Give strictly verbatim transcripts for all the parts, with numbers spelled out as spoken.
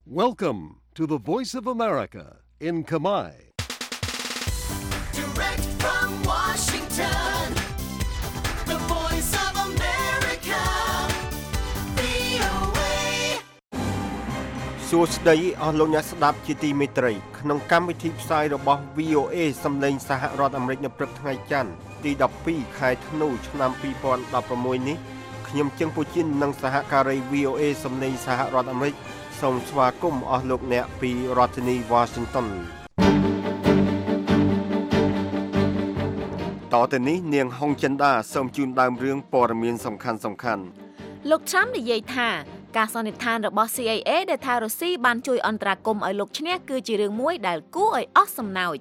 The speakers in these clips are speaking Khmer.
Welcome to the Voice of America in Khmer. Direct from Washington, the Voice of America, វី អូ เอសួស្តីអស់លោកអ្នកស្ដាប់ជាទីមេត្រីក្នុងកម្មវិធីផ្សាយរបស់ វី អូ เอ សំឡេងសហរដ្ឋអាមេរិកនៅព្រឹកថ្ងៃច័ន្ទទីដប់ពីរខែធ្នូឆ្នាំពីរពាន់ដប់ប្រាំមួយនេះខ្ញុំជឹងពូជីននិងសហការី វី អូ เอ សំឡេងសហរដ្ឋអាមេរិកសូមស្វាគមន៍អស់លោកអ្នកពីរដ្ឋធានី Washington តទៅនេះនាងហុងចិន្តាសូមជូនដើមរឿងព័ត៌មានសំខាន់សំខាន់លោកត្រាំនិយាយថាការសន្និដ្ឋានរបស់ ซี ไอ เอ ដែលថារុស្ស៊ីបានជួយអន្តរាគមន៍ឲ្យលោកឈ្នះគឺជារឿងមួយដែលគួរឲ្យអស់សំណើច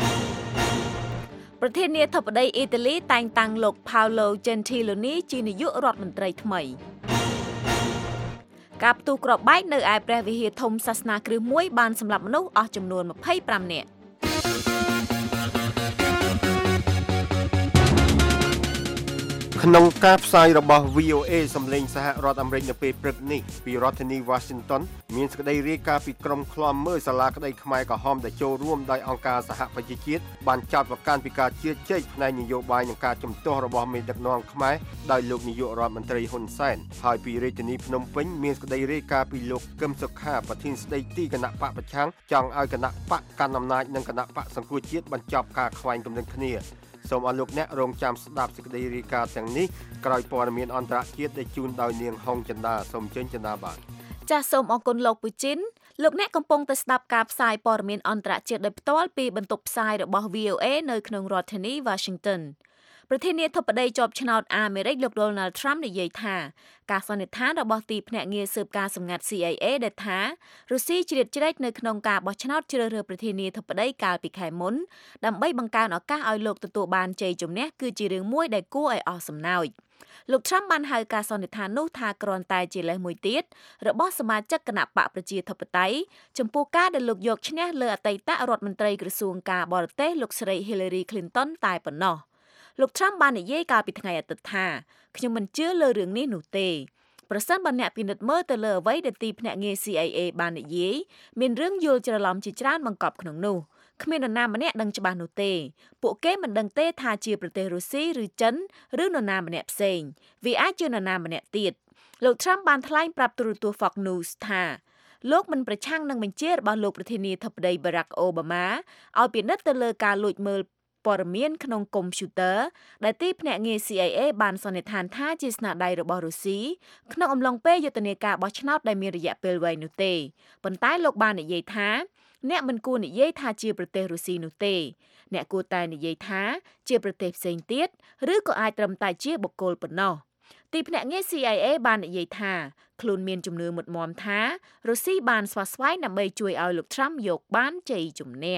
ប្រធានាធិបតីអ៊ីតាលីតែងតាំងលោក Paolo Gentiloni ជានាយករដ្ឋមន្ត្រីថ្មីការផ្ទុះគ្រាប់បែកនៅឯព្រះវិហារធំសាសនាគ្រឹះមួយបានសម្លាប់មនុស្សអស់ចំនួនម្ភៃប្រាំនាក់ក្នុងការផ្សាយរបស់ វី អូ เอ សំឡេងសហរដ្ឋអាមេរិកនៅពេលព្រឹកនេះពីរដ្ឋធានី Washington មានសេចក្តីរាយការណ៍ពីក្រុមឃ្លាំមើលសាលាក្តីខ្មែរក្រហមដែលចូលរួមដោយអង្គការសហប្រជាជាតិបានចោទប្រកាន់ពីការជឿជែកផ្នែកនយោបាយនិងការជំទាស់របស់មេដឹកនាំខ្មែរដោយលោកនាយករដ្ឋមន្ត្រីហ៊ុនសែនហើយពីរាជធានីភ្នំពេញមានសេចក្តីរាយការណ៍ពីលោកកឹមសុខាប្រធានស្ដីទីគណៈបកប្រឆាំងចង់ឲ្យគណៈបកកាន់អំណាចនិងគណៈបកសង្គ្រោះជាតិបញ្ចប់ការខ្វែងគំនិតគ្នាសូមអរលោកអ្នករងចាំស្ដាប់សេចក្តីរាយការណ៍ទាំងនេះក្រោយព័ត៌មានអន្តរជាតិដែលជូនដោយនាងហុងចិន្តាសូមជើញចិន្តាបាទចាសសូមអរគុណលោកពូជីនលោកអ្នកកំពុងតែស្ដាប់ការផ្សាយព័ត៌មានអន្តរជាតិដោយផ្ទាល់ពីបន្ទប់ផ្សាយរបស់ វី អូ เอ នៅក្នុងរដ្ឋធានី Washington ប្រធានាធិបតីជាប់ឆ្នោតអាមេរិកលោក Donald Trump និយាយថាការសន្និដ្ឋានរបស់ទីភ្នាក់ងារស៊ើបការសម្ងាត់ ซี ไอ เอ ដែលថារុស្ស៊ីជ្រៀតជ្រែកនៅក្នុងការបោះឆ្នោតជ្រើសរើសប្រធានាធិបតីកាលពីខែមុនដើម្បីបង្កើនឱកាសឲ្យលោកទទួលបានជ័យជំនះគឺជារឿងមួយដែលគួរឲ្យអស់សំណើចលោក Trump បានហៅការសន្និដ្ឋាននោះថាគ្រាន់តែជាលេសមួយទៀតរបស់សមាជិកគណៈបកប្រជាធិបតេយ្យចំពោះការដែលលោកយកឈ្នះលើអតីតរដ្ឋមន្ត្រីក្រសួងការបរទេសលោកស្រី Hillary Clinton តែប៉ុណ្ណោះលោក Trump បាននិយាយកាលពីថ្ងៃអាទិត្យថាខ្ញុំមិនជឿលើរឿងនេះនោះទេប្រសិនបើអ្នកពិនិត្យមើលទៅលើអ្វីដែលទីភ្នាក់ងារ ซี ไอ เอ បាននិយាយមានរឿងយល់ច្រឡំជាច្រើនបង្កប់ក្នុងនោះគ្មាននរណាម្នាក់ដឹងច្បាស់នោះទេពួកគេមិនដឹងទេថាជាប្រទេសរុស្ស៊ីឬចិនឬនរណាម្នាក់ផ្សេងវាអាចជានរណាម្នាក់ទៀតលោក Trump បានថ្លែងប្រាប់ទូរទស្សន៍ Fox News ថាលោកមិនប្រឆាំងនឹងបញ្ជារបស់លោកប្រធានាធិបតី Barack Obama ឲ្យពិនិត្យទៅលើការលួចមើលព័ត៌មានក្នុងកុំព្យូទ័រដែលទីភ្នាក់ងារ ซี ไอ เอ បានសន្និដ្ឋានថាជាស្នាដៃរបស់រុស្ស៊ីក្នុងអំឡុងពេលយុទ្ធនាការបោះឆ្នោតដែលមានរយៈពេលវែងនោះទេប៉ុន្តែលោកបាននិយាយថាអ្នកមិនគួរនិយាយថាជាប្រទេសរុស្ស៊ីនោះទេអ្នកគួរតែនិយាយថាជាប្រទេសផ្សេងទៀតឬក៏អាចត្រឹមតែជាបុគ្គលប៉ុណ្ណោះទីភ្នាក់ងារ ซี ไอ เอ បាននិយាយថាខ្លួនមានជំនឿមុតមាំថារុស្ស៊ីបានស្វាស្វែងដើម្បីជួយឲ្យលោក Trump យកបានជ័យជំនះ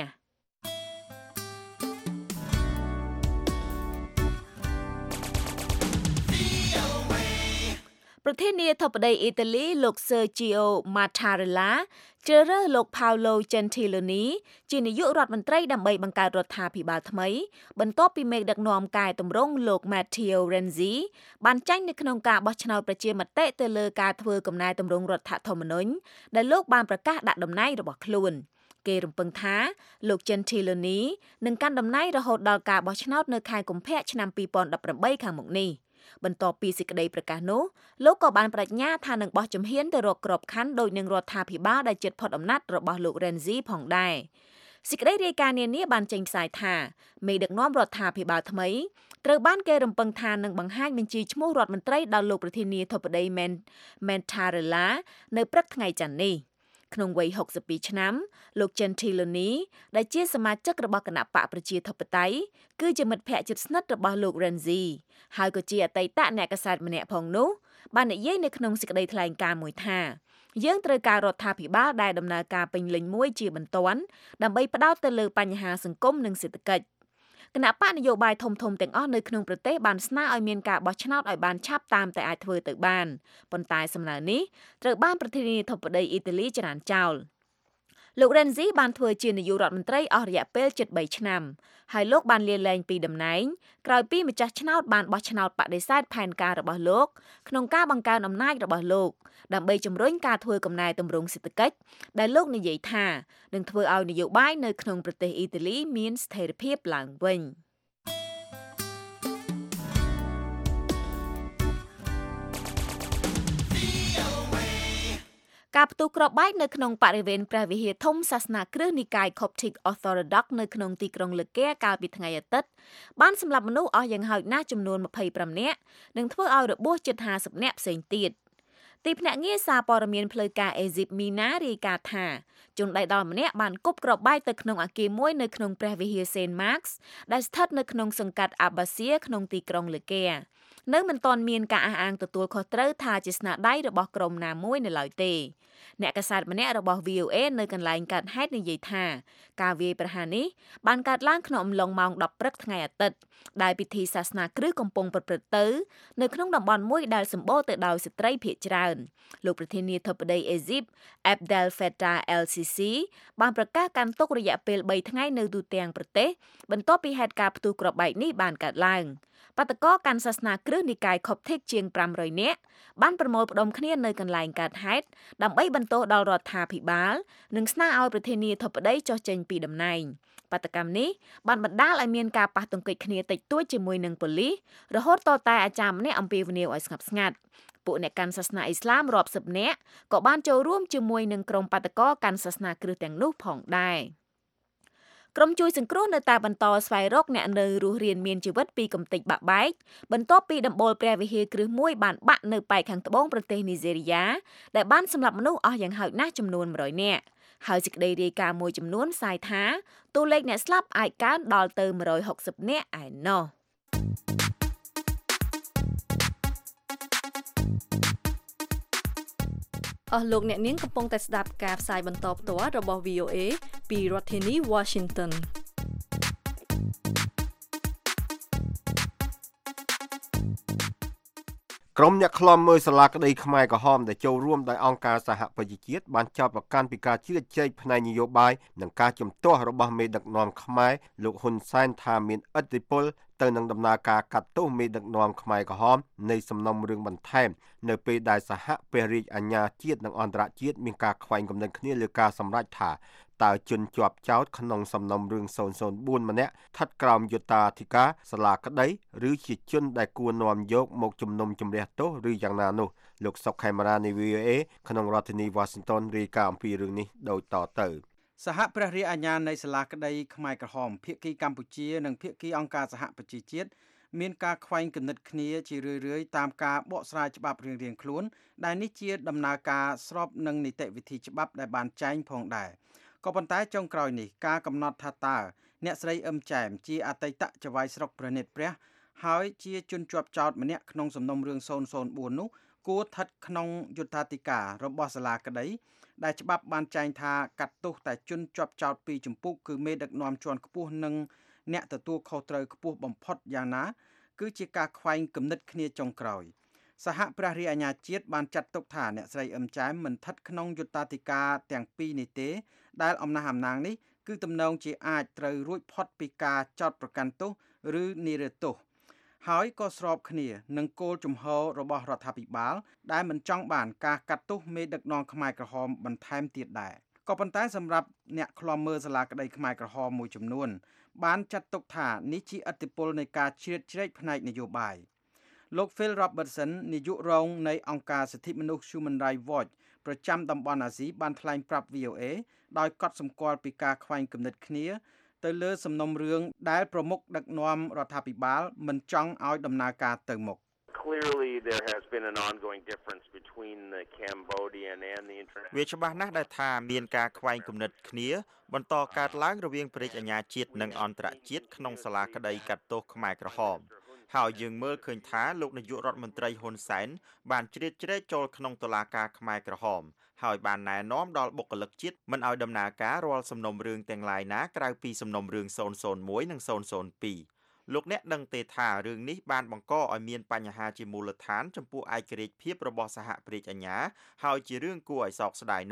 ប្រធានាធិបតីអ៊ីតាលីលោក Sergio Mattarella ជ្រើសរើសលោក Paolo Gentiloni ជានាយករដ្ឋមន្ត្រីដើម្បីបង្កើតរដ្ឋាភិបាលថ្មីបន្ទាប់ពីមេដឹកនាំកែតម្រង់លោក Matteo Renzi បានចាញ់នៅក្នុងការបោះឆ្នោតប្រជាមតិទៅលើការធ្វើកំណែតម្រង់រដ្ឋធម្មនុញ្ញដែលលោកបានប្រកាសដាក់តំណែងរបស់ខ្លួនគេរំពឹងថាលោក Gentiloni នឹងកាន់តំណែងរហូតដល់ការបោះឆ្នោតនៅខែកុម្ភៈឆ្នាំពីរពាន់ដប់ប្រាំបីខាងមុខនេះបន្ទាប់ពីសេចក្តីប្រកាសនោះលោកក៏បានបដិញ្ញាថានឹងបោះជំហានទៅរកក្របខ័ណ្ឌដោយនឹងរដ្ឋាភិបាលដែលជិតផុតអំណាចរបស់លោក Renzi ផងដែរសេចក្តីរាយការណ៍នានាបានចេញផ្សាយថាមេដឹកនាំរដ្ឋាភិបាលថ្មីត្រូវបានគេរំពឹងថានឹងបង្ហាញបញ្ជីឈ្មោះរដ្ឋមន្ត្រីដល់លោកប្រធានាធិបតី Mattarella នៅព្រឹកថ្ងៃច័ន្ទនេះក្នុងវ័យហុកសិបពីរឆ្នាំលោក Gentiloni ដែលជាសមាជិករបស់គណៈបកប្រជាធិបតេយ្យគឺជាមិត្តភក្តិជិតស្និទ្ធរបស់លោក Renzi ហើយក៏ជាអតីតអ្នកកាសែតម្នាក់ផងនោះបាននិយាយនៅក្នុងសេចក្តីថ្លែងការណ៍មួយថាយើងត្រូវការរដ្ឋាភិបាលដែលដំណើរការពេញលេញមួយជាបន្ទាន់ដើម្បីផ្ដោតទៅលើបញ្ហាសង្គមនិងសេដ្ឋកិច្ចគណៈបកនយោបាយធំៗទាំងអស់នៅក្នុងប្រទេសបានស្នើឲ្យមានការបោះឆ្នោតឲ្យបានឆាប់តាមតែអាចធ្វើទៅបានប៉ុន្តែសំណើនេះត្រូវបានប្រធានាធិបតីអ៊ីតាលីច្រានចោលលោក Renzi បានធ្វើជានាយករដ្ឋមន្ត្រីអស់រយៈពេលជិតបីឆ្នាំហើយលោកបានលាលែងពីតំណែងក្រោយពីម្ចាស់ឆ្នោតបានបោះឆ្នោតបដិសេធផែនការរបស់លោកក្នុងការបង្កើនអំណាចរបស់លោកដើម្បីជំរុញការធ្វើកំណែទម្រង់សេដ្ឋកិច្ចដែលលោកនិយាយថានឹងធ្វើឲ្យនយោបាយនៅក្នុងប្រទេសអ៊ីតាលីមានស្ថិរភាពឡើងវិញការផ្ទុះគ្រាប់បែកនៅក្នុងបរិវេណព្រះវិហារធំសាសនាគ្រិស្តនិកាយ Coptic Orthodox នៅក្នុងទីក្រុងលឹកែកាលពីថ្ងៃអាទិត្យបានសម្លាប់មនុស្សអស់យ៉ាងហោចណាស់ចំនួនម្ភៃប្រាំនាក់និងធ្វើឲ្យរបួសជិតห้าสิบនាក់ផ្សេងទៀតទីភ្នាក់ងារសារព័ត៌មានផ្លូវការអេស៊ីបមីណារាយការណ៍ថាជនដៃដល់ម្នាក់បានគប់គ្រាប់បែកទៅក្នុងអគារមួយនៅក្នុងព្រះវិហារ Saint Mark's ដែលស្ថិតនៅក្នុងសង្កាត់ Abbassia ក្នុងទីក្រុងលឹកែនៅមិនទាន់មានការអះអាងទទួលខុសត្រូវថាជាស្នាដៃរបស់ក្រុមណាមួយនៅឡើយទេអ្នកកាសែតម្នាក់របស់ វី អូ អេ នៅកន្លែងកើតហេតុនិយាយថាការវាយប្រហារនេះបានកើតឡើងក្នុងអំឡុងម៉ោងដប់ព្រឹកថ្ងៃអាទិត្យដែលពិធីសាសនាគ្រិស្តកំពុងប្រព្រឹត្តទៅនៅក្នុងតំបន់មួយដែលសម្បូរទៅដោយស្ត្រីភាគច្រើនលោកប្រធានាធិបតីអេស៊ីប Abdel Fattah el-Sisi បានប្រកាសកាន់ទុករយៈពេលបីថ្ងៃនៅទូទាំងប្រទេសបន្ទាប់ពីហេតុការណ៍ផ្ទុះគ្រាប់បែកនេះបានកើតឡើងបាតកោកាន់សាសនាគ្រិស្តនិកាយ Coptic ជាងប្រាំរយនាក់បានប្រមូលផ្ដុំគ្នានៅកន្លែងកើតហេតុដើម្បីបន្ទោសដល់រដ្ឋាភិបាលនិងស្នើឲ្យប្រធានាធិបតីចុះចេញពីតំណែងបាតកម្មនេះបានបណ្ដាលឲ្យមានការប៉ះទង្គិចគ្នាតិចតួចជាមួយនឹងប៉ូលីសរហូតតតែអាចារ្យម្នាក់អំពាវនាវឲ្យស្ងប់ស្ងាត់ពួកអ្នកកាន់សាសនាអ៊ីស្លាមរាប់សិបនាក់ក៏បានចូលរួមជាមួយនឹងក្រុមបាតកោកាន់សាសនាគ្រិស្តទាំងនោះផងដែរក្រុមជួយសង្គ្រោះនៅតែបន្តស្វែងរកអ្នកនៅរស់រានមានជីវិតពីកំទេចបាក់បែកបន្ទាប់ពីដំបូលព្រះវិហារគ្រឹះមួយបានបាក់នៅប៉ែកខាងត្បូងប្រទេសនីហ្សេរីយ៉ាដែលបានសម្លាប់មនុស្សអស់យ៉ាងហោចណាស់ចំនួនមួយរយនាក់ហើយសេចក្តីរាយការណ៍មួយចំនួនផ្សាយថាតួលេខអ្នកស្លាប់អាចកើនដល់ទៅមួយរយហុកសិបនាក់ឯណោះអស់លោកអ្នកនាងកំពុងតែស្ដាប់ការផ្សាយបន្តផ្ទាល់របស់ វី អូ អេ ពីរដ្ឋធានី Washington ក្រុមអ្នកឃ្លាំមើលសាលាក្តីខ្មែរក្រហមដែលចូលរួមដោយអង្គការសហប្រជាជាតិបានចោទប្រកាន់ពីការជ្រៀតជ្រែកផ្នែកនយោបាយនិងការជំទាស់របស់មេដឹកនាំខ្មែរលោកហ៊ុនសែនថាមានឥទ្ធិពលទៅនឹងដំណើរការកាត់ទោសមេដឹកនាំខ្មែរក្រហមនៃសំណុំរឿងបន្ថែមនៅពេលដែលសហព្រះរាជអាជ្ញាជាតិនិងអន្តរជាតិមានការខ្វែងគំនិតគ្នាលើការសម្រេចថាតើជនជាប់ចោទក្នុងសំណុំរឿងศูนย์ศูนย์bốnម្នាក់ស្ថិតក្រោមយុត្តាធិការសាលាក្តីឬជាជនដែលគួរនាំយកមកជំនុំជម្រះទោសឬយ៉ាងណានោះលោកសុកខេមរានៃ វី អូ អេ ក្នុងរដ្ឋធានី Washington រាយការណ៍អំពីរឿងនេះដូចតទៅសហព្រះរាជអាជ្ញានៃសាលាក្តីខ្មែរក្រហមភាគីកម្ពុជានិងភាគីអង្គការសហប្រជាជាតិមានការខ្វែងគំនិតគ្នាជារឿយៗតាមការបកស្រាយច្បាប់រៀងៗខ្លួនដែលនេះជាដំណើរការស្របនឹងនីតិវិធីច្បាប់ដែលបានចែងផងដែរក៏ប៉ុន្តែចុងក្រោយនេះការកំណត់ថាតើអ្នកស្រីអឹមចែមជាអតីតចៅហ្វាយស្រុកព្រះនេត្រព្រះហើយជាជនជាប់ចោទម្នាក់ក្នុងសំណុំរឿងศูนย์ศูนย์bốnនោះគួរស្ថិតក្នុងយុត្តាធិការរបស់សាលាក្តីដែលច្បាប់បានចែងថាកាត់ទោសតែជនជាប់ចោទពីរចម្ពោះគឺមេដឹកនាំជាន់ខ្ពស់និងអ្នកទទួលខុសត្រូវខ្ពស់បំផុតយ៉ាងណាគឺជាការខ្វែងគំនិតគ្នាចុងក្រោយសហព្រះរាជអាជ្ញាជាតិបានចាត់ទុកថាអ្នកស្រីអឹមចែមមិនស្ថិតក្នុងយុត្តាធិការទាំងពីរនេះទេដែលអំណះអំណាងនេះគឺទំនងជាអាចត្រូវរួចផុតពីការចោទប្រកាន់ទោសឬនិរទោសហើយក៏ស្របគ្នានឹងគោលជំហររបស់រដ្ឋាភិបាលដែលមិនចង់បានការកាត់ទោសមេដឹកនាំខ្មែរក្រហមបន្ថែមទៀតដែរក៏ប៉ុន្តែសម្រាប់អ្នកឃ្លាំមើលសាលាក្តីខ្មែរក្រហមមួយចំនួនបានចាត់ទុកថានេះជាឥទ្ធិពលនៃការជ្រៀតជ្រែកផ្នែកនយោបាយលោក Phil Robertson នាយករងនៃអង្គការសិទ្ធិមនុស្ស Human Rights Watch ប្រចាំតំបន់អាស៊ីបានថ្លែងប្រាប់ វី អូ អេ ដោយកត់សម្គាល់ពីការខ្វែងគំនិតគ្នាទៅលើសំណុំរឿងដែលប្រមុខដឹកនាំរដ្ឋាភិបាលមិនចង់ឲ្យដំណើរការទៅមុខ Clearly there has been an ongoing difference between the Cambodian and the international វាច្បាស់ណាស់ដែលថាមានការខ្វែងគំនិតគ្នាបន្តកើតឡើងរវាងព្រះរាជអាជ្ញាជាតិនិងអន្តរជាតិក្នុងសាលាក្តីកាត់ទោសខ្មែរក្រហមហើយយើងមើលឃើញថាលោកនាយករដ្ឋមន្ត្រីហ៊ុនសែនបានជ្រៀតជ្រែកចូលក្នុងតុលាការខ្មែរក្រហមហើយបានណែនាំដល់បុគ្គលិកជាតិមិនឲ្យដំណើរការរាល់សំណុំរឿងទាំងឡាយណាក្រៅពីសំណុំរឿងศูนย์ศูนย์មួយនិងศูนย์ศูนย์ពីរលោកអ្នកដឹងទេថារឿងនេះបានបង្កឲ្យមានបញ្ហាជាមូលដ្ឋានចំពោះឯករាជ្យភាពរបស់សហព្រះរាជអាជ្ញាហើយជារឿងគួរឲ្យសោកស្ដាយនោះ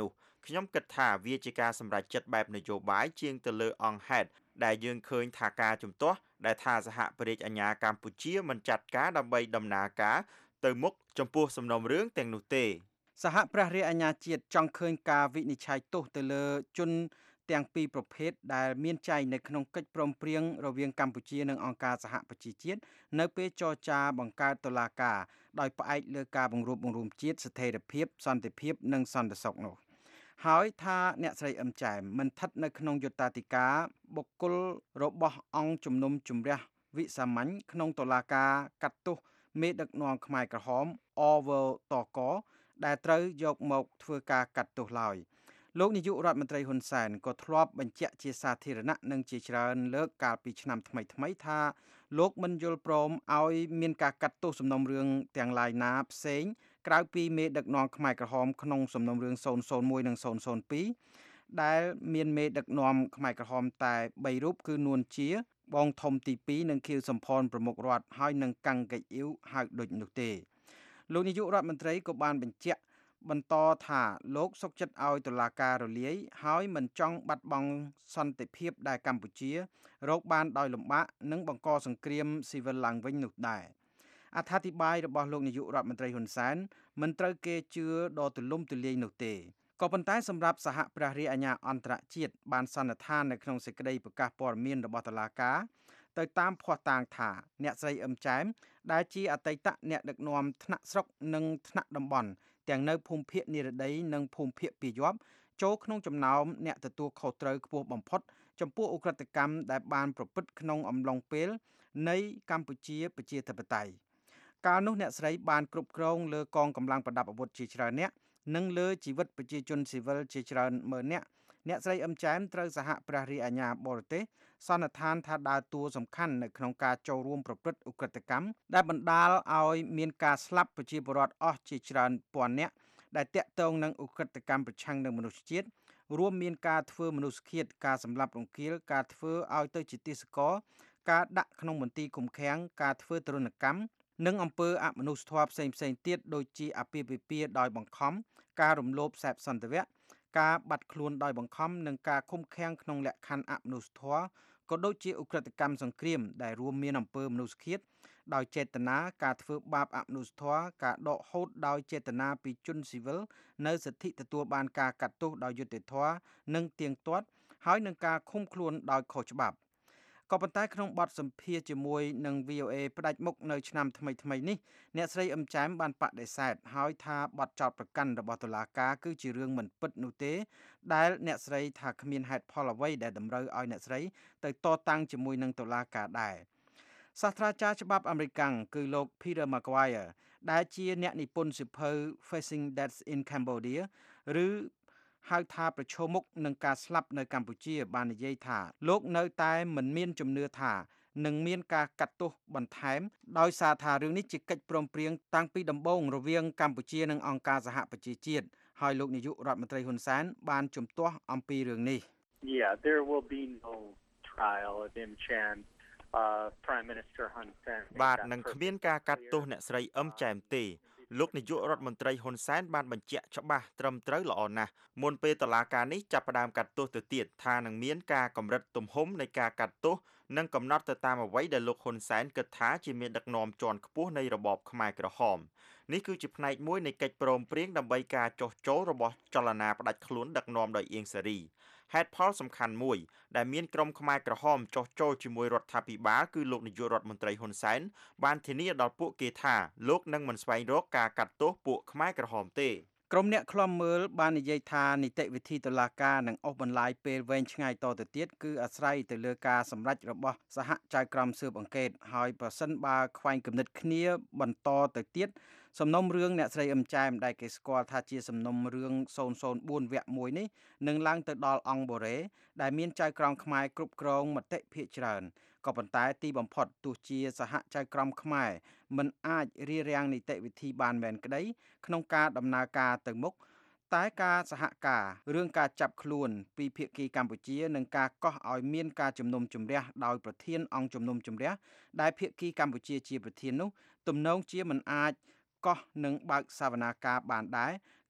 ខ្ញុំគិតថាវាជាការសម្រេចចិត្តបែបនយោបាយជាងទៅលើអង្គហេតុដែលយើងឃើញថាការជំទាស់ដែលថាសហប្រតិអាជ្ញាកម្ពុជាមិនចាត់ការដើម្បីដំណើរការទៅមុខចំពោះសំណុំរឿងទាំងនោះទេសហព្រះរាជអាជ្ញាជាតិចង់ឃើញការវិនិច្ឆ័យទោសទៅលើជនទាំងពីរប្រភេទដែលមានចែងនៅក្នុងកិច្ចព្រមព្រៀងរវាងកម្ពុជានិងអង្គការសហប្រជាជាតិនៅពេលចរចាបង្កើតតុលាការដោយផ្អែកលើការបង្រួបបង្រួមជាតិស្ថិរភាពសន្តិភាពនិងសន្តិសុខនោះហើយថាអ្នកស្រីអឹមចែមមិនស្ថិតនៅក្នុងយុត្តាធិការបុគ្គលរបស់អង្គជំនុំជម្រះវិសាមញ្ញក្នុងតុលាការកាត់ទោសមេដឹកនាំខ្មែរក្រហមអវតកដែលត្រូវយកមកធ្វើការកាត់ទោសឡើយលោកនាយករដ្ឋមន្ត្រីហ៊ុនសែនក៏ធ្លាប់បញ្ជាក់ជាសាធារណៈនិងជាច្រើនលើកកាលពីឆ្នាំថ្មីថ្មីថាលោកមិនយល់ព្រមឲ្យមានការកាត់ទោសសំណុំរឿងទាំងឡាយណាផ្សេងក្រៅពីមេដឹកនាំខ្មែរក្រហមក្នុងសំណុំរឿងศูนย์ศูนย์មួយនិងศูนย์ศูนย์ពីរដែលមានមេដឹកនាំខ្មែរក្រហមតែបីរូបគឺនួនជាបងធំទីពីរនិងខៀវសំផនប្រមុខរដ្ឋហើយនិងកាំងកេអ៊ីវហៅដូចនោះទេលោកនាយករដ្ឋមន្ត្រីក៏បានបញ្ជាក់បន្តថាលោកសុកចិត្តឲ្យតុលាការរលាយហើយមិនចង់បាត់បង់សន្តិភាពដែលកម្ពុជារកបានដោយលំបាកនិងបង្កសង្គ្រាមស៊ីវិលឡើងវិញនោះដែរអត្ថាធិប្បាយរបស់លោកនាយករដ្ឋមន្ត្រីហ៊ុនសែនមិនត្រូវគេជឿដ៏ទូលំទូលាយនោះទេក៏ប៉ុន្តែសម្រាប់សហព្រះរាជអាជ្ញាអន្តរជាតិបានសន្និដ្ឋាននៅក្នុងសេចក្តីប្រកាសព័ត៌មានរបស់តុលាការទៅតាមភស្តុតាងថាអ្នកស្រីអឹមចែមដែលជាអតីតអ្នកដឹកនាំថ្នាក់ស្រុកនិងថ្នាក់តំបន់ទាំងនៅភូមិភាគនិរតីនិងភូមិភាគពាយ័ព្យចូលក្នុងចំណោមអ្នកទទួលខុសត្រូវខ្ពស់បំផុតចំពោះឧក្រិដ្ឋកម្មដែលបានប្រព្រឹត្តក្នុងអំឡុងពេលនៃកម្ពុជាប្រជាធិបតេយ្យកាលនោះអ្នកស្រីបានគ្រប់គ្រងលើកងកម្លាំងប្រដាប់អាវុធជាច្រើនអ្នកនិងលើជីវិតប្រជាជនស៊ីវិលជាច្រើនម៉ឺនអ្នកអ្នកស្រីអឹមចែមត្រូវសហព្រះរាជអាជ្ញាបរទេសសន្និដ្ឋានថាដើរតួសំខាន់នៅក្នុងការចូលរួមប្រព្រឹត្តឧក្រិដ្ឋកម្មដែលបណ្ដាលឲ្យមានការស្លាប់ប្រជាពលរដ្ឋអស់ជាច្រើនពាន់នាក់ដែលតាក់ទងនឹងឧក្រិដ្ឋកម្មប្រឆាំងនឹងមនុស្សជាតិរួមមានការធ្វើមនុស្សឃាតការសម្លាប់រង្គាលការធ្វើឲ្យទៅជាទាសករការដាក់ក្នុងមន្ទីរឃុំឃាំងការធ្វើទរណកម្មនិងអំពើអមនុស្សធម៌ផ្សេងៗទៀតដូចជាអាពាហ៍ពិពាហ៍ដោយបង្ខំការរំលោភសេពសន្តិវៈការបាត់ខ្លួនដោយបង្ខំនិងការឃុំឃាំងក្នុងលក្ខខណ្ឌអមនុស្សធម៌ក៏ដូចជាឧក្រិដ្ឋកម្មសង្គ្រាមដែលរួមមានអំពើមនុស្សឃាតដោយចេតនាការធ្វើបាបអមនុស្សធម៌ការដកហូតដោយចេតនាពីជនស៊ីវិលនៅសិទ្ធិទទួលបានការកាត់ទោសដោយយុត្តិធម៌និងទៀងទាត់ហើយនឹងការឃុំខ្លួនដោយខុសច្បាប់ក៏ប៉ុន្តែក្នុងបទសម្ភាសន៍ជាមួយនឹង វី អូ เอ ផ្ដាច់មុខនៅឆ្នាំថ្មីថ្មីនេះអ្នកស្រីអឹមចែមបានបដិសេធហើយថាបទចោទប្រកាន់របស់តុលាការគឺជារឿងមិនពិតនោះទេដែលអ្នកស្រីថាគ្មានហេតុផលអ្វីដែលតម្រូវឲ្យអ្នកស្រីទៅតតាំងជាមួយនឹងតុលាការដែរសាស្ត្រាចារ្យច្បាប់អាមេរិកគឺលោក Peter McGuire ដែលជាអ្នកនិពន្ធសៀវភៅ Facing Death in Cambodia ឬហៅថាប្រឈមមុខនឹងការស្លាប់នៅកម្ពុជាបាននិយាយថាលោកនៅតែមិនមានជំនឿថានឹងមានការកាត់ទោសបន្ថែមដោយសារថារឿងនេះជាកិច្ចព្រមព្រៀងតាំងពីដំបូងរវាងកម្ពុជានិងអង្គការសហប្រជាជាតិហើយលោកនាយករដ្ឋមន្ត្រីហ៊ុនសែនបានជំទាស់អំពីរឿងនេះ Yeah, there will be no trial of Im Chan. Uh, Prime Minister Hun Sen បាទនឹងគ្មានការកាត់ទោសអ្នកស្រីអឹមចែមទេលោកនាយករដ្ឋមន្ត្រីហ៊ុនសែនបានបញ្ជាក់ច្បាស់ត្រឹមត្រូវល្អណាស់មុនពេលតុលាការនេះចាប់ផ្ដើមកាត់ទោសទៅទៀតថានឹងមានការកម្រិតទំហំនៃការកាត់ទោសនិងកំណត់ទៅតាមអ្វីដែលលោកហ៊ុនសែនគិតថាជាមានដឹកនាំជាន់ខ្ពស់នៃរបបខ្មែរក្រហមនេះគឺជាផ្នែកមួយនៃកិច្ចព្រមព្រៀងដើម្បីការចុះចូលរបស់ចលនាផ្ដាច់ខ្លួនដឹកនាំដោយអៀងសារីហេតុផលសំខាន់មួយដែលមានក្រុមខ្មែរក្រហមចុះចូលជាមួយរដ្ឋាភិបាលគឺលោកនាយករដ្ឋមន្ត្រីហ៊ុនសែនបានធានាដល់ពួកគេថាលោកនឹងមិនស្វែងរកការកាត់ទោសពួកខ្មែរក្រហមទេក្រុមអ្នកឃ្លាំមើលបាននិយាយថានីតិវិធីតុលាការនឹងអូសបន្លាយពេលវែងឆ្ងាយតទៅទៀតគឺអាស្រ័យទៅលើការសម្រេចរបស់សហចៅក្រមស៊ើបអង្កេតហើយប្រសិនបើខ្វែងគំនិតគ្នាបន្តទៅទៀតសំណុំរឿងអ្នកស្រីអឹមចែមដែលគេស្គាល់ថាជាសំណុំរឿងศูนย์ศูนย์បួនវគ្គមួយនេះនឹងឡើងទៅដល់អង្គបូរេដែលមានចៅក្រមខ្មែរគ្រប់គ្រងមតិភាគច្រើនក៏ប៉ុន្តែទីបំផុតទោះជាសហចៅក្រមខ្មែរមិនអាចរារាំងនីតិវិធីបានមែនក្តីក្នុងការដំណើរការទៅមុខតែការសហការរឿងការចាប់ខ្លួនពីភាគីកម្ពុជានិងការកោះឲ្យមានការជំនុំជម្រះដោយប្រធានអង្គជំនុំជម្រះដែលភាគីកម្ពុជាជាប្រធាននោះទំនងជាមិនអាចកោះនឹងបើកសវនាការបានដែរ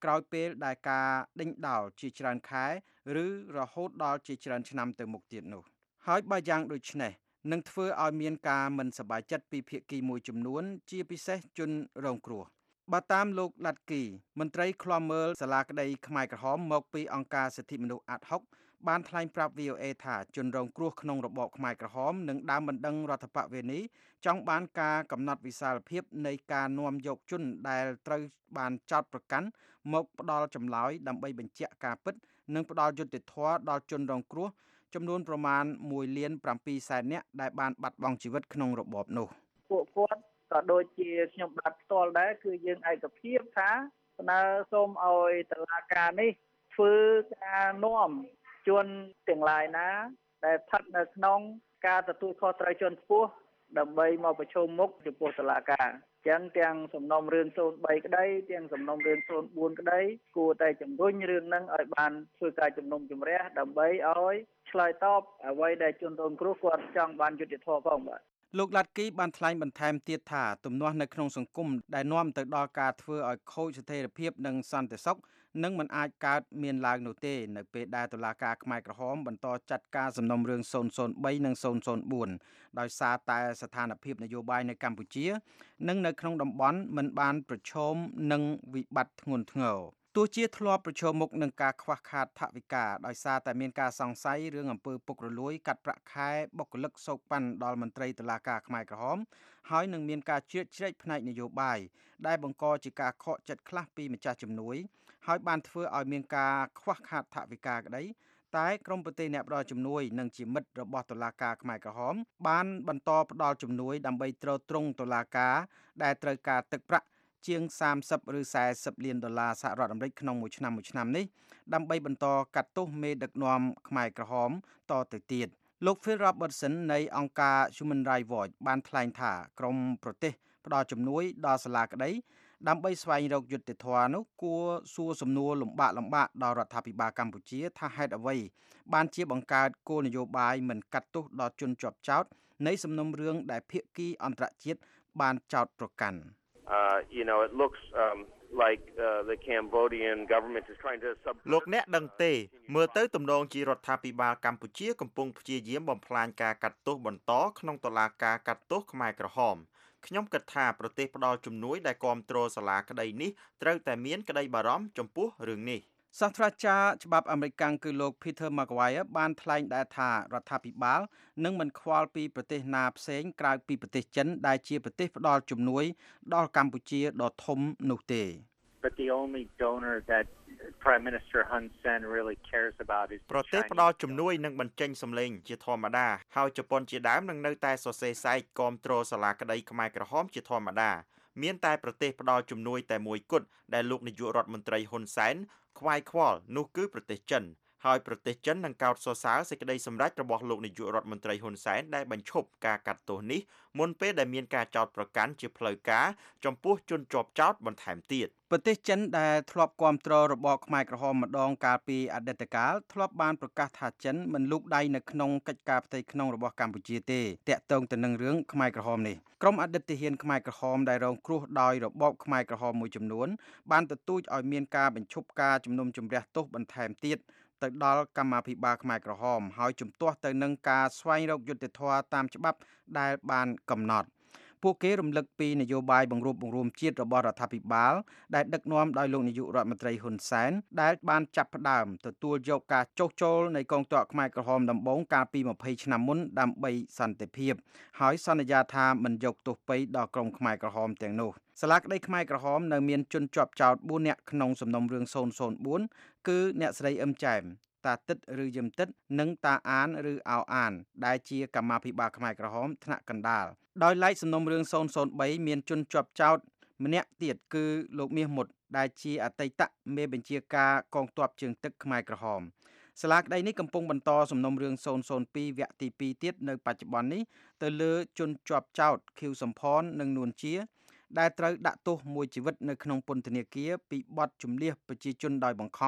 ក្រោយពេលដែលការដេញដោលជាច្រើនខែឬរហូតដល់ជាច្រើនឆ្នាំទៅមុខទៀតនោះហើយបើយ៉ាងដូចនេះនឹងធ្វើឲ្យមានការមិនសប្បាយចិត្តពីភាគីមួយចំនួនជាពិសេសជនរងគ្រោះបើតាមលោកឡាត់គីមន្ត្រីឃ្លាំមើលសាលាក្តីខ្មែរក្រហមមកពីអង្គការសិទ្ធិមនុស្សអាត់ហុកបានថ្លែងប្រាប់ V O A ថាជនរងគ្រោះក្នុងរបបខ្មែរក្រហមនិងដើមបណ្ដឹងរដ្ឋបវេនីចង់បានការកំណត់វិសាលភាពនៃការនាំយកជនដែលត្រូវបានចោទប្រកាន់មកផ្ដាល់ចម្លើយដើម្បីបញ្ជាក់ការពិតនិងផ្ដាល់យុត្តិធម៌ដល់ជនរងគ្រោះចំនួនប្រមាណមួយលានប្រាំពីរសែននាក់ដែលបានបាត់បង់ជីវិតក្នុងរបបនោះពួកគាត់ក៏ដូចជាខ្ញុំបាត់ផ្ទាល់ដែរគឺយើងឯកភាពថាស្នើសូមឲ្យតុលាការនេះធ្វើការនាំជនទាំងឡាយណាដែលស្ថិតនៅក្នុងការទទួលខុសត្រូវជាន់ខ្ពស់ដើម្បីមកប្រជុំមុខចំពោះតុលាការអញ្ចឹងទាំងសំណុំរឿងศูนย์បីក្តីទាំងសំណុំរឿងศูนย์បួនក្តីគួរតែជំរុញរឿងហ្នឹងឲ្យបានធ្វើការជំនុំជម្រះដើម្បីឲ្យឆ្លើយតបអ្វីដែលជនរងគ្រោះគាត់ចង់បានយុត្តិធម៌ផងបាទលោកឡាត់គីបានថ្លែងបន្ថែមទៀតថាទំនាស់នៅក្នុងសង្គមដែលនាំទៅដល់ការធ្វើឲ្យខូចស្ថិរភាពនិងសន្តិសុខនឹងមិនអាចកើតមានឡើងនោះទេនៅពេលដែលតុលាការខ្មែរក្រហមបន្តចាត់ការសំណុំរឿងศูนย์ศูนย์បីនិងศูนย์ศูนย์បួនដោយសារតែស្ថានភាពនយោបាយនៅកម្ពុជានិងនៅក្នុងតំបន់មិនបានប្រឈមនឹងវិបត្តិធ្ងន់ធ្ងរទោះជាធ្លាប់ប្រឈមមុខនឹងការខ្វះខាតថវិកាដោយសារតែមានការសង្ស័យរឿងអំពើពុករលួយកាត់ប្រាក់ខែបុគ្គលិកសោកប៉ាន់ដល់មន្ត្រីតុលាការខ្មែរក្រហមហើយនឹងមានការជ្រៀតជ្រែកផ្នែកនយោបាយដែលបង្កជាការខកចិត្តខ្លះពីម្ចាស់ជំនួយហើយបានធ្វើឲ្យមានការខ្វះខាតថវិកាក្តីតែក្រមប្រទេសអ្នកផ្ដល់ជំនួយនិងជាមិត្តរបស់តុលាការខ្មែរក្រហមបានបន្តផ្ដល់ជំនួយដើម្បីទ្រទ្រង់តុលាការដែលត្រូវការទឹកប្រាក់ជាងសាមសិបឬសែសិបលានដុល្លារសហរដ្ឋអាមេរិកក្នុងមួយឆ្នាំមួយឆ្នាំនេះដើម្បីបន្តកាត់ទោសមេដឹកនាំខ្មែរក្រហមតទៅទៀតលោក Phil Robertson នៃអង្គការ Human Rights Watch បានថ្លែងថាក្រមប្រទេសផ្ដល់ជំនួយដល់សាលាក្តីដើម្បីស្វែងរកយុត្តិធម៌នោះគួរសួរសំណួរលំបាកលំបាកដល់រដ្ឋាភិបាលកម្ពុជាថាហេតុអ្វីបានជាបង្កើតគោលនយោបាយមិនកាត់ទោសដល់ជនជាប់ចោទនៃសំណុំរឿងដែលភាគីអន្តរជាតិបានចោទប្រកាន់ Uh, you know, it looks um, like uh, the Cambodian government is trying to sub លោកអ្នកដឹងទេមើលទៅទំនងជារដ្ឋាភិបាលកម្ពុជាកំពុងព្យាយាមបំផ្លាញការកាត់ទោសបន្តក្នុងតុលាការកាត់ទោសខ្មែរក្រហមខ្ញុំគិតថាប្រទេសផ្ដល់ជំនួយដែលគាំទ្រសាលាក្តីនេះត្រូវតែមានក្តីបារម្ភចំពោះរឿងនេះសាស្ត្រាចារ្យច្បាប់អាមេរិកគឺលោក Peter McGuire បានថ្លែងដែរថារដ្ឋាភិបាលនឹងមិនខ្វល់ពីប្រទេសណាផ្សេងក្រៅពីប្រទេសចិនដែលជាប្រទេសផ្ដល់ជំនួយដល់កម្ពុជាដ៏ធំនោះទេ But the only donor that Prime Minister Hun Sen really cares about is ប្រទេសផ្ដល់ជំនួយនិងបញ្ចេញសម្លេងជាធម្មតាហើយជប៉ុនជាដើមនឹងនៅតែសរសេរសែកគាំទ្រសាលាក្តីខ្មែរក្រហមជាធម្មតាមានតែប្រទេសផ្ដល់ជំនួយតែមួយគត់ដែលលោកនាយករដ្ឋមន្ត្រីហ៊ុនសែនខ្វាយខ្វល់នោះគឺប្រទេសចិនហើយប្រទេសចិននឹងកោតសរសើរសេចក្តីសម្រេចរបស់លោកនាយករដ្ឋមន្ត្រីហ៊ុនសែនដែលបញ្ឈប់ការកាត់ទោសនេះមុនពេលដែលមានការចោទប្រកាន់ជាផ្លូវការចំពោះជនជាប់ចោទបន្ថែមទៀតប្រទេសចិនដែលធ្លាប់គាំទ្ររបបខ្មែរក្រហមម្ដងកាលពីអតីតកាលធ្លាប់បានប្រកាសថាចិនមិនលូកដៃនៅក្នុងកិច្ចការផ្ទៃក្នុងរបស់កម្ពុជាទេតាក់ទងទៅនឹងរឿងខ្មែរក្រហមនេះក្រុមអតីតទាហានខ្មែរក្រហមដែលរងគ្រោះដោយរបបខ្មែរក្រហមមួយចំនួនបានទទូចឲ្យមានការបញ្ឈប់ការជំនុំជម្រះទោសបន្ថែមទៀតទៅដល់កម្មាភិបាលខ្មែរក្រហមហើយជំទាស់ទៅនឹងការស្វែងរកយុត្តិធម៌តាមច្បាប់ដែលបានកំណត់ពួកគេរំលឹកពីនយោបាយបង្រួបបង្រួមជាតិរបស់រដ្ឋាភិបាលដែលដឹកនាំដោយលោកនាយករដ្ឋមន្ត្រីហ៊ុនសែនដែលបានចាប់ផ្ដើមទទួលយកការចុះចូលនៃកងទ័ពខ្មែរក្រហមដំបូងកាលពីម្ភៃឆ្នាំមុនដើម្បីសន្តិភាពហើយសន្យាថាមិនយកទោសពៃដល់ក្រុមខ្មែរក្រហមទាំងនោះសាលាក្តីខ្មែរក្រហមនៅមានជនជាប់ចោទបួននាក់ក្នុងសំណុំរឿងศูนย์ศูนย์បួនគឺអ្នកស្រីអឹមចែមតាទឹកឬយឹមទឹកនិងតាអានឬអោអានដែលជាកម្មាភិបាលខ្មែរក្រហមថ្នាក់កណ្ដាលដោយឡែកសំណុំរឿងศูนย์ศูนย์បីមានជនជាប់ចោទម្នាក់ទៀតគឺលោកមាសមុតដែលជាអតីតមេបញ្ជាការកងទ័ពជើងទឹកខ្មែរក្រហមសាលាក្តីនេះកំពុងបន្តសំណុំរឿងศูนย์ศูนย์ពីរវគ្គទីពីរទៀតនៅបច្ចុប្បន្ននេះទៅលើជនជាប់ចោទខៀវសំផននិងនួនជាដែលត្រូវដាក់ទោសមួយជីវិតនៅក្នុងពន្ធនាគារពីបទជំនះប្រជាជនដោយបង្ខំ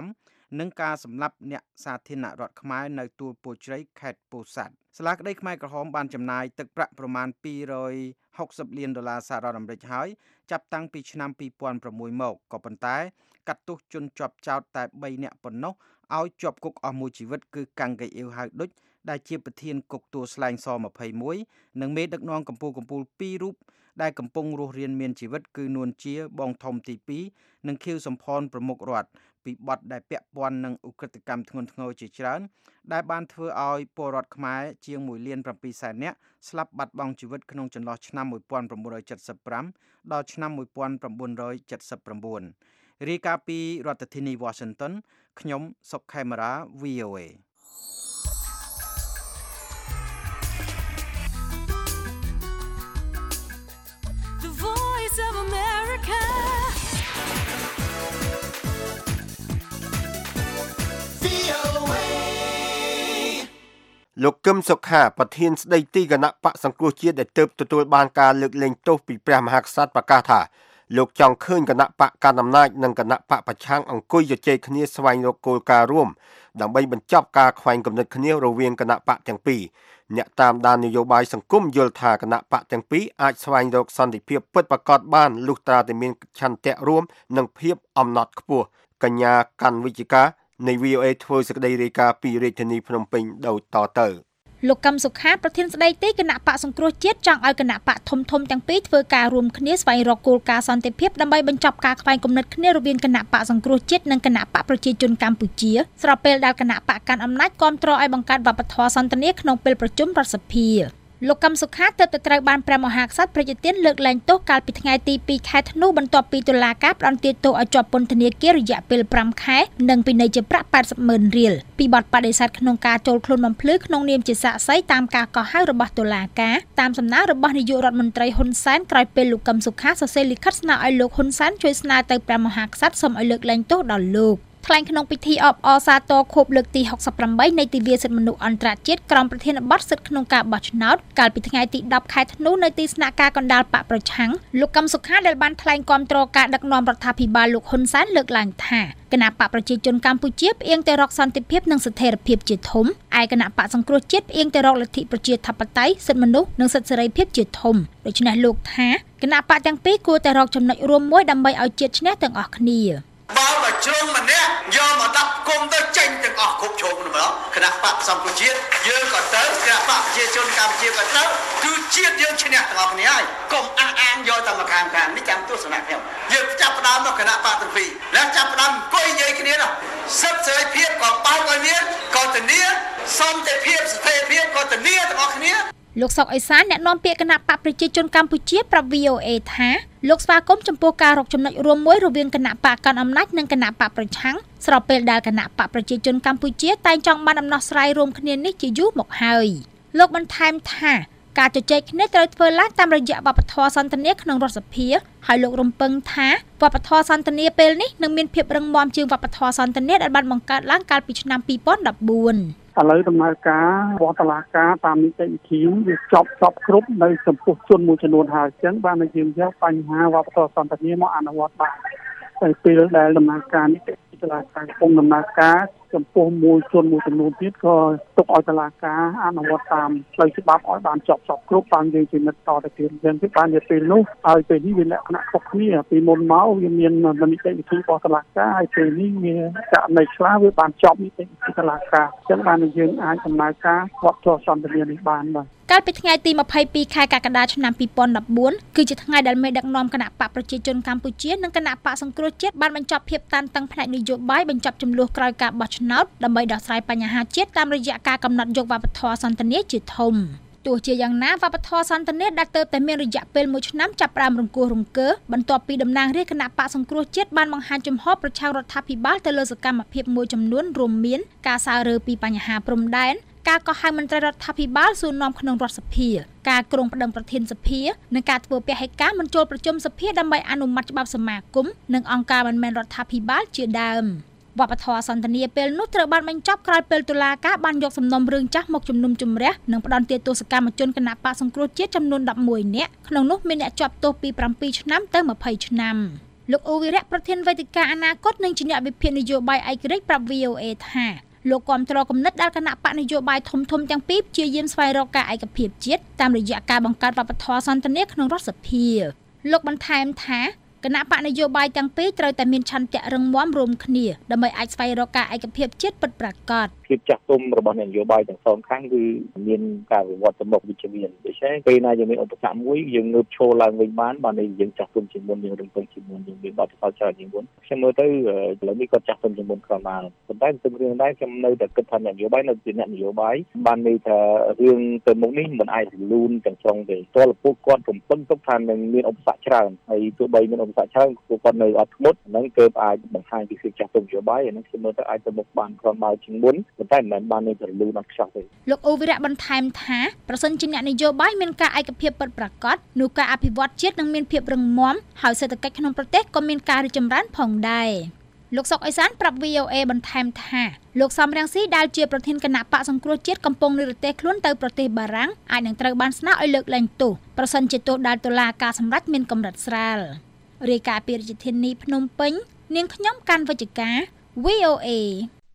និងការសម្លាប់អ្នកសាធារណរដ្ឋខ្មែរនៅទួលពោធិ៍ជ្រៃខេត្តពោធិ៍សាត់សាលាក្តីខ្មែរក្រហមបានចំណាយទឹកប្រាក់ប្រមាណពីររយហុកសិបលានដុល្លារសហរដ្ឋអាមេរិកហើយចាប់តាំងពីឆ្នាំពីរពាន់ប្រាំមួយមកក៏ប៉ុន្តែកាត់ទោសជនជាប់ចោទតែបីនាក់ប៉ុណ្ណោះឲ្យជាប់គុកអស់មួយជីវិតគឺកាំងកៃអ៊ីវហៅឌុចដែលជាប្រធានគុកទួលស្លែងសยี่สิบเอ็ดនិងមេដឹកនាំកម្ពុជាកម្ពុជាពីររូបដែលកំពុងរស់រានមានជីវិតគឺនួនជាបងធំទីពីរនិងខៀវសំផនប្រមុខរដ្ឋពីបទដែលពាក់ព័ន្ធនឹងឧក្រិដ្ឋកម្មធ្ងន់ធ្ងរជាច្រើនដែលបានធ្វើឲ្យពលរដ្ឋខ្មែរជាងមួយលានប្រាំពីរសែននាក់ស្លាប់បាត់បង់ជីវិតក្នុងចន្លោះឆ្នាំmột nghìn chín trăm bảy mươi lămដល់ឆ្នាំmột nghìn chín trăm bảy mươi chínរាយការណ៍ពីរដ្ឋធានី Washington ខ្ញុំសុកខេមរា V O A The Voice of America V O A លោកកឹមសុខាប្រធានស្ដីទីគណៈបកសង្គ្រោះជាតិដែលទើបទទួលបានការលើកលែងទោសពីព្រះមហាក្សត្រប្រកាសថាលោកចង់ឃើញគណៈបកកណ្ដាលអំណាចនិងគណៈបកប្រឆាំងអង្គុយជជែកគ្នាស្វែងរកគោលការណ៍រួមដើម្បីបញ្ចប់ការខ្វែងគំនិតគ្នារវាងគណៈបកទាំងពីរអ្នកតាមដាននយោបាយសង្គមយល់ថាគណៈបកទាំងពីរអាចស្វែងរកសន្តិភាពពិតប្រាកដបានលុះត្រាតែមានឆន្ទៈរួមនិងភាពអំណត់ខ្ពស់កញ្ញាកាន់វិជ្ជការនៃ V O A ធ្វើសេចក្តីរាយការណ៍ពីរាជធានីភ្នំពេញដូចតទៅលោកកឹមសុខាប្រធានស្ដីទីគណៈបកសង្គ្រោះជាតិចង់ឲ្យគណៈបកធំធំទាំងពីរធ្វើការរួមគ្នាស្វែងរកគោលការណ៍សន្តិភាពដើម្បីបញ្ចប់ការខ្វែងគំនិតគ្នារវាងគណៈបកសង្គ្រោះជាតិនិងគណៈបកប្រជាជនកម្ពុជាស្របពេលដែលគណៈបកកាន់អំណាចគាំទ្រឲ្យបង្កើតវប្បធម៌សន្តិនិកក្នុងពេលប្រជុំរដ្ឋសភាលោកកឹមសុខាទើបតែត្រូវបានព្រះមហាក្សត្រប្រជាទានលើកលែងទោសកាលពីថ្ងៃទីពីរខែធ្នូបន្ទាប់ពីតុលាការផ្តន្ទាទោសឲ្យជាប់ពន្ធនាគាររយៈពេលប្រាំខែនិងពិន័យជាប្រាក់แปดสิบម៉ឺនរៀលពីបទបដិសេធក្នុងការចូលខ្លួនបំភ្លឺក្នុងនាមជាសាក្សីតាមការកោះហៅរបស់តុលាការតាមសំណើរបស់នាយករដ្ឋមន្ត្រីហ៊ុនសែនក្រោយពេលលោកកឹមសុខាសរសេរលិខិតស្នើឲ្យលោកហ៊ុនសែនជួយស្នើទៅព្រះមហាក្សត្រសូមឲ្យលើកលែងទោសដល់លោកថ្លែងក្នុងពិធីអបអរសាទរខួបលើកទីហុកសិបប្រាំបីនៃទិវាសិទ្ធិមនុស្សអន្តរជាតិក្រមប្រធានបទសិទ្ធិក្នុងការបោះឆ្នោតកាលពីថ្ងៃទីដប់ខែធ្នូនៅទីស្នាក់ការកណ្ដាលបកប្រឆាំងលោកកឹមសុខាដែលបានថ្លែងគាំទ្រការដឹកនាំរដ្ឋាភិបាលលោកហ៊ុនសែនលើកឡើងថាគណៈបកប្រជាជនកម្ពុជាផ្អៀងទៅរកសន្តិភាពនិងស្ថិរភាពជាធំឯគណៈបកសង្គ្រោះជាតិផ្អៀងទៅរកលទ្ធិប្រជាធិបតេយ្យសិទ្ធិមនុស្សនិងសិទ្ធិសេរីភាពជាធំដូច្នេះលោកថាគណៈបកទាំងពីរគួរតែរកចំណុចរួមមួយដើម្បីឲ្យជាតិឈ្នះទាំងអស់គ្នាបើបើជ្រុងម្នាក់យកមកដាក់គុំទៅចេញទាំងអស់គ្រប់ជ្រុងម្ដងគណៈបកសង្គ្រោះជាតិយើងក៏ទៅគណៈបកប្រជាជនកម្ពុជាក៏ទៅគឺជាតិយើងឈ្នះទាំងអស់គ្នាហើយកុំអះអាងយកតែមកខាងខាងនេះចាំទស្សនៈខ្ញុំយើងចាប់ផ្ដើមមកគណៈបកទាំងពីរแล้วចាប់ផ្ដើមអង្គុយនិយាយគ្នានោះសិទ្ធិសេរីភាពក៏បើកឲ្យមានក៏ធានាសន្តិភាពស្ថិរភាពក៏ធានាទាំងអស់គ្នាលោកសុកអេសានអ្នកនាំពាក្យគណៈបកប្រជាជនកម្ពុជាប្រាប់ V O A ថាលោកស្វាគមន៍ចំពោះការរកចំណុចរួមមួយរវាងគណៈបកកាន់អំណាចនិងគណៈបកប្រឆាំងស្របពេលដែលគណៈបកប្រជាជនកម្ពុជាតែងចង់បានដំណោះស្រាយរួមគ្នានេះជាយូរមកហើយលោកបន្ថែមថាការជជែកគ្នាត្រូវធ្វើឡើងតាមរយៈវប្បធម៌សន្តិនិកក្នុងរដ្ឋសភាហើយលោករំពឹងថាវប្បធម៌សន្តិនិកពេលនេះនឹងមានភាពរឹងមាំជាងវប្បធម៌សន្តិនិកដែលបានបង្កើតឡើងកាលពីឆ្នាំពីរពាន់ដប់បួនឥឡូវដំណើរការរបស់តុលាការតាមនីតិវិធីវាចប់ចប់គ្រប់នៅចំពោះជនមួយចំនួនហើយអញ្ចឹងបានយើងយកបញ្ហាវប្បធម៌សន្តិនិកមកអនុវត្តបានតែពេលដែលដំណើរការនេះតុលាការកំពុងដំណើរការចំពោះមួយជនមួយចំនួនទៀតក៏ទុកឲ្យតុលាការអនុវត្តតាមផ្លូវច្បាប់ឲ្យបានចប់ចប់គ្រប់បានយើងជានិតតទៅទៀតអញ្ចឹងគឺបានជាពេលនោះឲ្យពេលនេះវាលក្ខណៈខុសគ្នាពីមុនមកវាមាននីតិវិធីរបស់តុលាការហើយពេលនេះវាករណីខ្លះវាបានចប់នីតិវិធីតុលាការអញ្ចឹងបានយើងអាចដំណើរការវត្តធម៌សន្តិនិកនេះបានបាទកាលពីថ្ងៃទីម្ភៃពីរខែកក្កដាឆ្នាំពីរពាន់ដប់បួនគឺជាថ្ងៃដែលមេដឹកនាំគណៈបកប្រជាជនកម្ពុជានិងគណៈបកសង្គ្រោះជាតិបានបញ្ចប់ភាពតានតឹងផ្នែកនយោបាយបញ្ចប់ចំនួនក្រោយការបោះឆ្នោតដើម្បីដោះស្រាយបញ្ហាជាតិតាមរយៈការកំណត់យកវប្បធម៌សន្តិនិកជាធំទោះជាយ៉ាងណាវប្បធម៌សន្តិនិកដែលទើបតែមានរយៈពេលមួយឆ្នាំចាប់ផ្ដើមរង្គោះរង្គើបន្ទាប់ពីតំណាងរាស្ត្រគណៈបកសង្គ្រោះជាតិបានបង្ហាញចំហប្រឆាំងរដ្ឋាភិបាលទៅលើសកម្មភាពមួយចំនួនរួមមានការសើរើពីបញ្ហាព្រំដែនការកោះហៅមន្ត្រីរដ្ឋាភិបាលសួរនាំក្នុងរដ្ឋសភាការគ្រងប្តឹងប្រធានសភានិងការធ្វើពហិការមិនចូលប្រជុំសភាដើម្បីអនុម័តច្បាប់សមាគមនិងអង្គការមិនមែនរដ្ឋាភិបាលជាដើមវប្បធម៌សន្តិនិកពេលនោះត្រូវបានបញ្ចប់ក្រោយពេលតុលាការបានយកសំណុំរឿងចាស់មកជំនុំជម្រះនិងផ្តន្ទាទោសកម្មជនគណៈបកសង្គ្រោះជាតិចំនួនដប់មួយនាក់ក្នុងនោះមានអ្នកជាប់ទោសពីប្រាំពីរឆ្នាំទៅម្ភៃឆ្នាំលោកអូវីរៈប្រធានវេទិកាអនាគតនិងជាអ្នកវិភាគនយោបាយឯករាជ្យប្រាប់ វី អូ អេ ថាលោកគាំទ្រគំនិតដែលគណៈបកនយោបាយធំធំទាំងពីរព្យាយាមស្វែងរកការឯកភាពជាតិតាមរយៈការបង្កើតវប្បធម៌សន្តិនិកក្នុងរដ្ឋសភាលោកបន្ថែមថាគណៈបកនយោបាយទាំងពីរត្រូវតែមានឆន្ទៈរឹងមាំរួមគ្នាដើម្បីអាចស្វែងរកការឯកភាពជាតិពិតប្រាកដភាពចាស់ទុំរបស់នយោបាយទាំងសងខាងគឺមានការវិវត្តទៅមុខវិជ្ជមានដូច្នេះពេលណាយើងមានឧបសគ្គមួយយើងងើបឈរឡើងវិញបានបាននេះយើងចាស់ទុំជាងមុនយើងរំពឹងជាងមុនយើងមានបទពិសោធន៍ច្រើនជាងមុនខ្ញុំមើលទៅឥឡូវនេះគាត់ចាស់ទុំជាងមុនក្រមាប៉ុន្តែទន្ទឹមរឿងដែរខ្ញុំនៅតែគិតថានយោបាយនៅជាអ្នកនយោបាយបានន័យថារឿងទៅមុខនេះមិនអាចរលូនទាំងស្រុងទេតលពួកគាត់រំពឹងទុកថានឹងមានឧបសគ្គច្រើនហើយទោះបីមានឧបសគ្គច្រើនពួកគាត់នៅអត់ធ្មត់ហ្នឹងគឺអាចបង្ហាញពីភាពចាស់ទុំនយោបាយហ្នឹងខ្ញុំមើលទៅអាចទៅមុខបានក្រមាជាងមុនប៉ុន្តែមិនបាននឹងរលូនអត់ខ្ចោះទេលោកអូវីរៈបន្ថែមថាប្រសិនជាអ្នកនយោបាយមានការឯកភាពពិតប្រាកដនោះការអភិវឌ្ឍជាតិនឹងមានភាពរឹងមាំហើយសេដ្ឋកិច្ចក្នុងប្រទេសក៏មានការរីកចម្រើនផងដែរលោកសុកអេសានប្រាប់ វី អូ អេ បន្ថែមថាលោកសំរងស៊ីដែលជាប្រធានគណៈបកសង្គ្រោះជាតិកំពុងនិរទេសខ្លួនទៅប្រទេសបារាំងអាចនឹងត្រូវបានស្នើឲ្យលើកលែងទោសប្រសិនជាទោសដែលតុលាការសម្រេចមានកម្រិតស្រាលរាយការណ៍ពីរាជធានីភ្នំពេញនាងខ្ញុំកាន់វិជ្ជការ វី អូ អេ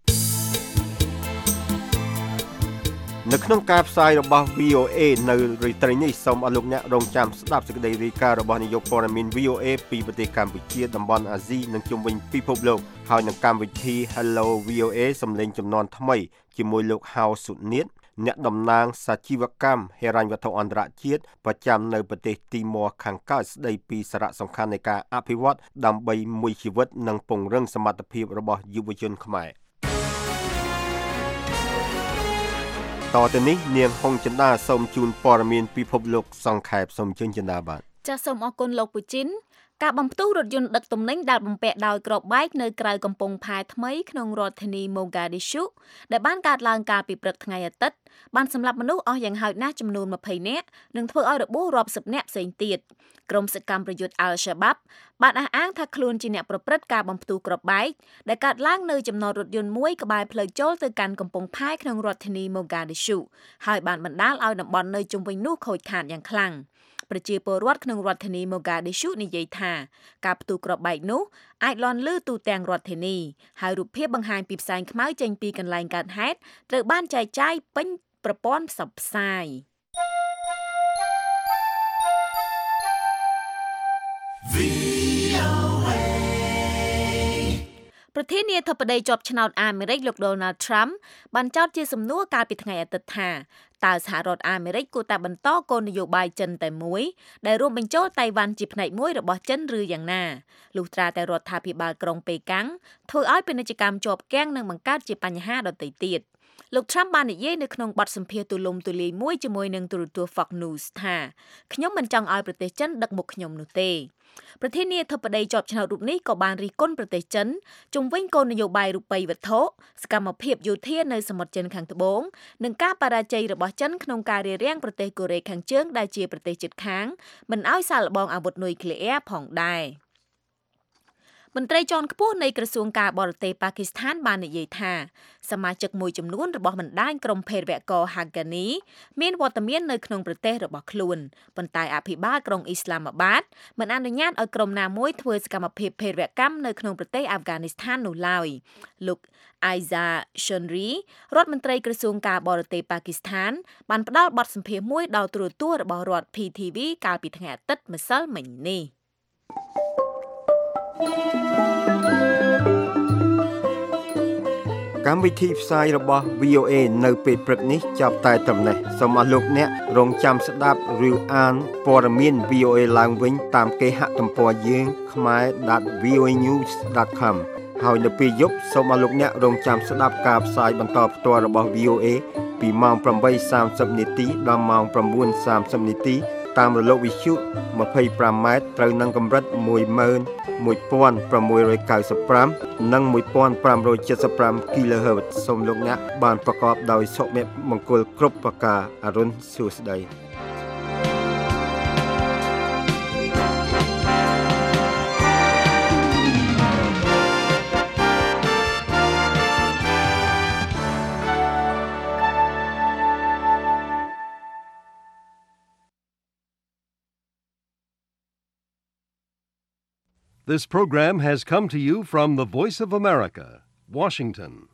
នៅក្នុងការផ្សាយរបស់ វី អូ អេ នៅរាត្រីនេះសូមអរលោកអ្នករងចាំស្ដាប់សេចក្តីរាយការណ៍របស់នាយកព័ត៌មាន វី អូ អេ ពីប្រទេសកម្ពុជាតំបន់អាស៊ីនិងជុំវិញពិភពលោកហើយនឹងកម្មវិធី Hello វី អូ អេ សំឡេងចំនួនថ្មីជាមួយលោកហៅសុនីតអ្នកតំណាងសាជីវកម្មហិរញ្ញវត្ថុអន្តរជាតិប្រចាំនៅប្រទេសទីម៉័រខាងកើតស្ដីពីសារៈសំខាន់នៃការអភិវឌ្ឍដើម្បីមួយជីវិតនិងពង្រឹងសមត្ថភាពរបស់យុវជនខ្មែរតទៅនេះនាងហុងចិន្តាសូមជូនព័ត៌មានពិភពលោកសង្ខេបសូមជូនចិន្តាបាទចាសសូមអរគុណលោកពូជីនការបំផ្ទុះរថយន្តដឹកទំនិញដែលបំពាក់ដោយគ្រាប់បែកនៅក្រៅកំពង់ផែថ្មីក្នុងរដ្ឋធានីម៉ូហ្គាឌីស៊ូដែលបានកើតឡើងកាលពីព្រឹកថ្ងៃអាទិត្យបានសម្លាប់មនុស្សអស់យ៉ាងហោចណាស់ចំនួនម្ភៃនាក់និងធ្វើឲ្យរបួសរាប់សិបនាក់ផ្សេងទៀតក្រុមសកម្មប្រយុទ្ធ Al-Shabaab បានអះអាងថាខ្លួនជាអ្នកប្រព្រឹត្តការបំផ្ទុះគ្រាប់បែកដែលកើតឡើងនៅចំណតរថយន្តមួយក្បែរផ្លូវចូលទៅកាន់កំពង់ផែក្នុងរដ្ឋធានីម៉ូហ្គាឌីស៊ូហើយបានបណ្ដាលឲ្យតំបន់នៅជុំវិញនោះខូចខាតយ៉ាងខ្លាំងប្រជាពលរដ្ឋក្នុងរដ្ឋធានីម៉ូហ្គាឌីស៊ូនិយាយថាការផ្ទុះគ្រាប់បែកនោះអាចលាន់ឮទូទាំងរដ្ឋធានីហើយរូបភាពបង្ហាញពីផ្សែងខ្មៅចេញពីកន្លែងកើតហេតុត្រូវបានចែកចាយពេញប្រព័ន្ធផ្សព្វផ្សាយប្រធានាធិបតីជាប់ឆ្នោតអាមេរិកលោក Donald Trump បានចោទជាសំណួរកាលពីថ្ងៃអាទិត្យថាតើសហរដ្ឋអាមេរិកគួរតែបន្តគោលនយោបាយចិនតែមួយដែលរួមបញ្ចូលតៃវ៉ាន់ជាផ្នែកមួយរបស់ចិនឬយ៉ាងណាលុះត្រាតែរដ្ឋាភិបាលក្រុងប៉េកាំងធ្វើឲ្យពាណិជ្ជកម្មជាប់គាំងនិងបង្កើតជាបញ្ហាដទៃទៀតលោក Trump បាននិយាយនៅក្នុងបទសម្ភាសន៍ទូលំទូលាយមួយជាមួយនឹងទូរទស្សន៍ Fox News ថាខ្ញុំមិនចង់ឲ្យប្រទេសចិនដឹកមុខខ្ញុំនោះទេប្រធានាធិបតីជាប់ឆ្នោតរូបនេះក៏បានរិះគន់ប្រទេសចិនជុំវិញគោលនយោបាយរូបិយវត្ថុសកម្មភាពយោធានៅសមុទ្រចិនខាងត្បូងនិងការបរាជ័យរបស់ចិនក្នុងការរារាំងប្រទេសកូរ៉េខាងជើងដែលជាប្រទេសជិតខាងមិនឲ្យសាកល្បងអាវុធនុយក្លេអ៊ែរផងដែរមន្ត្រីជាន់ខ្ពស់នៃក្រសួងការបរទេសប៉ាគីស្ថានបាននិយាយថាសមាជិកមួយចំនួនរបស់បណ្ដាញក្រុមភេរវករ Haqqani មានវត្តមាននៅក្នុងប្រទេសរបស់ខ្លួនប៉ុន្តែអភិបាលក្រុងអ៊ីស្លាមាបាតមិនអនុញ្ញាតឲ្យក្រុមណាមួយធ្វើសកម្មភាពភេរវកម្មនៅក្នុងប្រទេសអាហ្វហ្គានីស្ថាននោះឡើយលោក Aiza Shonri រដ្ឋមន្ត្រីក្រសួងការបរទេសប៉ាគីស្ថានបានផ្ដល់បទសម្ភាសន៍មួយដល់ទូរទស្សន៍របស់រដ្ឋ พี ที វី កាលពីថ្ងៃអាទិត្យម្សិលមិញនេះកម្មវិធីផ្សាយរបស់ វី អូ អេ នៅពេលព្រឹកនេះចាប់តែត្រឹមនេះសូមអរលោកអ្នករងចាំស្ដាប់ឬអានព័ត៌មាន វី អូ អេ ឡើងវិញតាមគេហទំព័រយើង khmae dot v o a news dot com ហើយនៅពេលយប់សូមអរលោកអ្នករងចាំស្ដាប់ការផ្សាយបន្តផ្ទាល់របស់ វី អូ អេ ពីម៉ោង ប្រាំបីសាមសិប នាទីដល់ម៉ោង ប្រាំបួនសាមសិប នាទីតាមរលកវិទ្យុ ម្ភៃប្រាំម៉ែត្រត្រូវនឹងកម្រិត មួយម៉ឺនមួយពាន់ប្រាំមួយរយកៅសិបប្រាំ និងមួយពាន់ប្រាំរយចិតសិបប្រាំ គីឡូហឺត សូមលោកអ្នកបានប្រកបដោយសុភមង្គលគ្រប់ប្រការអរុនសួស្តី This program has come to you from the Voice of America, Washington.